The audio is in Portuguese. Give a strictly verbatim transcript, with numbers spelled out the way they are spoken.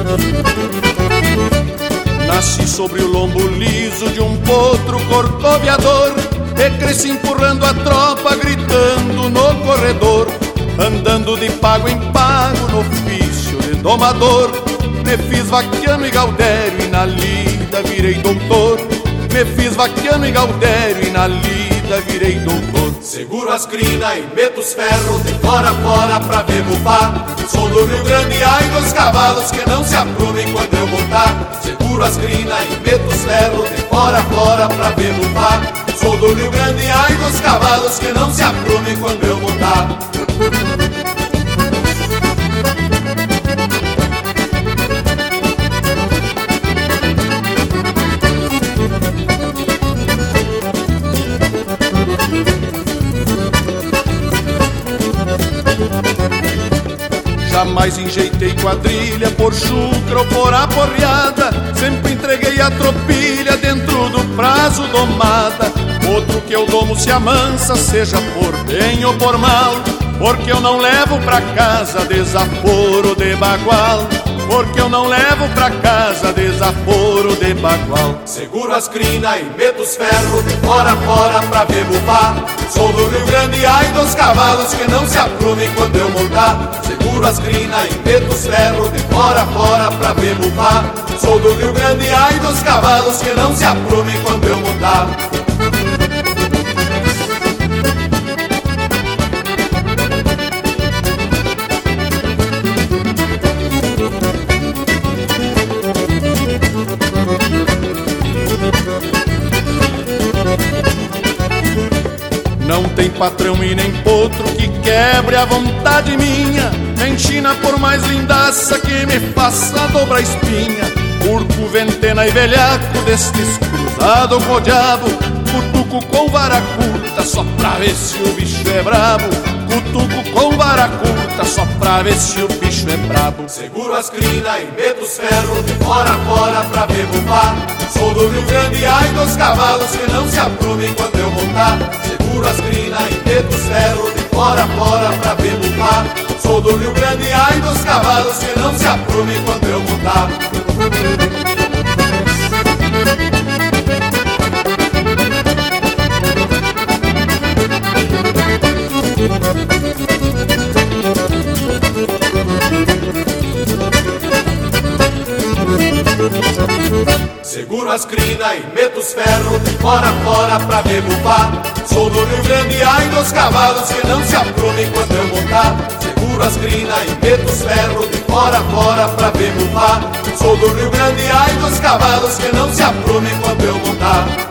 Nasci sobre o lombo liso de um potro corcoviador e cresci empurrando a tropa, gritando no corredor, andando de pago em pago no ofício de domador. Me fiz vaquiano e gaudério e na lida virei doutor. Me fiz vaquiano e gaudério e na lida virei doutor. Seguro as crinas e meto os ferros de fora a fora pra ver bufar. Sou do Rio Grande, ai dos cavalos que não se aprumem quando eu montar. Seguro as crinas e meto os ferros de fora a fora pra ver bufar. Sou do Rio Grande, ai dos cavalos que não se aprumem quando eu montar. Jamais enjeitei quadrilha por chucra ou por aporreada. Sempre entreguei a tropilha dentro do prazo domada. Outro que eu domo se amansa, seja por bem ou por mal, porque eu não levo pra casa desaforo de bagual. Porque eu não levo pra casa desaforo de bagual. Seguro as crinas e meto os ferros de fora a fora pra ver bufar. Sou do Rio Grande, ai dos cavalos que não se aprumem quando eu montar. Seguro as crinas e meto os ferros de fora a fora pra ver bufar. Sou do Rio Grande, ai dos cavalos que não se aprumem quando eu montar. Não tem patrão e nem potro que quebre a vontade minha, nem china por mais lindaça que me faça dobrar a espinha. Curto, ventena e velhaco destes cruzado com o diabo, cutuco com vara curta só pra ver se o bicho é brabo. Cutuco com vara curta só pra ver se o bicho é brabo. Seguro as crinas e meto os ferros de fora a fora pra ver bufar. Sou do Rio Grande, ai dos cavalos que não se aprumem quando eu montar. Seguro as crinas e meto os ferros de fora a fora pra ver bufar. Sou do Rio Grande, ai dos cavalos que não se aprumem quando eu montar. Seguro as crinas e meto os ferros de fora a fora pra ver bufar. Sou do Rio Grande, ai dos cavalos que não se aprumem quando eu montar. Seguro as crinas e meto os ferros de fora a fora pra ver bufar. Sou do Rio Grande, ai dos cavalos que não se aprumem quando eu montar.